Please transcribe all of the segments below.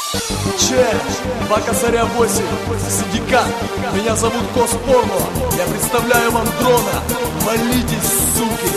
Че, 2 косаря 8, синдикат, меня зовут Коспорно. Я представляю вам дрона, молитесь, суки.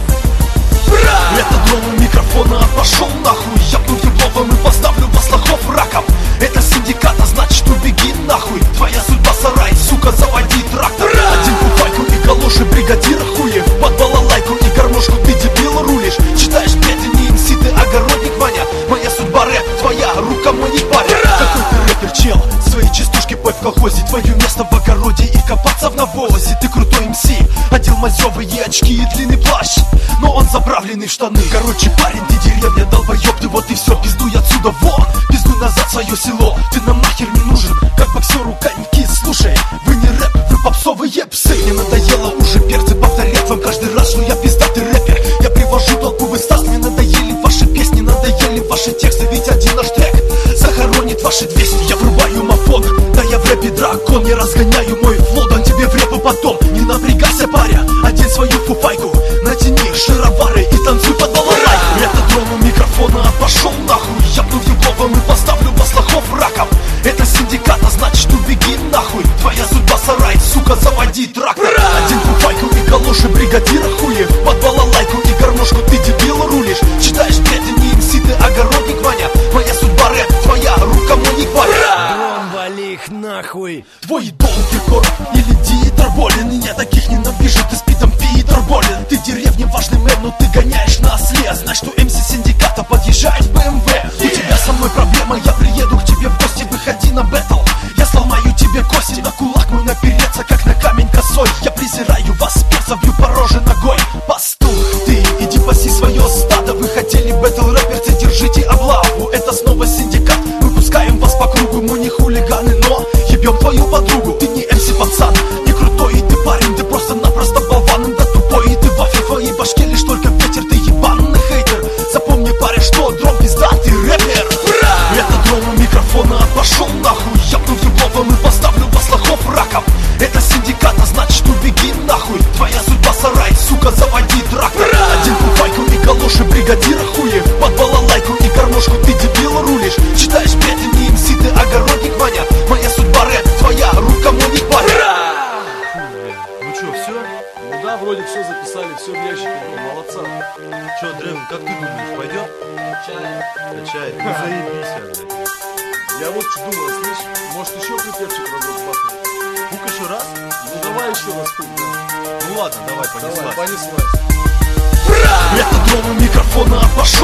Это дрон у микрофона, пошел нахуй. Я пну ебловым и поставлю вас лохов раком. Это синдикат, а значит убеги нахуй. Твоя судьба сарай, сука, заводи трактор. Один купайку и галоши бригадира хуев. Под балалайку и гармошку ты дебил рулишь. Читаешь петли, не МС, ты огородник, Ваня. Моя судьба рэп, твоя рука не паря. Какой ты рэпер, чел, свои частушки пой в колхозе. Твое место в огороде и копаться в навозе. Ты крутой МС, одел мазевые очки и длинный плащ, но он заправленный в штаны. Короче, парень, ты деревня, долбоеб, ты вот и все. Пиздуй отсюда, вон, пиздуй назад в свое село. Ты нам нахер не нужен, как боксеру коньки. Слушай, вы не рэп, вы попсовые псы. Мне надоело уже перцы повторять вам каждый раз, что я пиздатый рэпер. Я привожу толковый стас, мне надоели ваши песни, надоели ваши тексты. Ведь один наш трек захоронит ваши 200. Я врубаю мафон, да я в рэпе дракон. Я разгоняю мой флоу, дам тебе в репу потом. Не напрягайся, паря, одень свою фуфайку, натяни шаровары и танцуй под балалайку. Это дрон у микрофона, пошел нахуй. Я пну ебловым и поставлю вас лохов раком. Это синдикат, а значит убеги нахуй. Твоя судьба сарай, сука, заводи трактор. Один фуфайку и галоши бригадира хуев. Под балалайку и гармошку ты дебил рулишь. Читаешь петли, не МС, ты огородник, Ваня. Моя судьба рэп, твоя рука не паря. Дрон, вали их нахуй. Твой идол Киркоров или Диетер Болин. И я таких ненавижу, ты спидом Питер Болин. Ты деревне важный мэр, но ты гоняешь на осле. Знай, что МС синдиката подъезжает в БМВ. У тебя со мной проблема, я приеду к тебе в гости. Выходи на бэтл, я сломаю тебе кости. На кулак мой напереться, как на камень косой. Я презираю вас, перца, бью по роже ногой. Пастух ты, иди паси свое стадо. Вы хотели бэтл рэперцы, держите облаву. Это снова синдикат, мы пускаем вас по кругу. Мы не хулиганы, но ебем твою подругу. Ты не МС, пацан, не крутой и ты парень. Ты просто-напросто болван, да тупой. И ты вафель, в твоей башке лишь только ветер. Ты ебаный хейтер, запомни, парень, что дрон пиздатый рэпер. Это дрон у микрофона, пошел нахуй. Я пну ебловым и поставлю вас лохов раком. Это синдикат, а значит убеги нахуй. Твоя судьба сарай, сука, заводи трактор. Один купайку и галоши бригадира хуев. Под балалайку и гармошку ты дебил рулишь. Читаешь петли, не МС, ты огородник, Ваня. Моя судьба рэп, твоя рука не паря. Ну чё, все? Ну да, вроде все записали, все в ящике, молодца. Че, Дрем, как ты думаешь, пойдет? Качает. Ну заебись, блядь. Я вот что думаю, слышь, может еще припевчик разок бахнуть? Пук еще раз? Ну давай еще раз пук, да. Ну ладно, давай, Давай, понеслась. понеслась. Это дрон у микрофона, пошел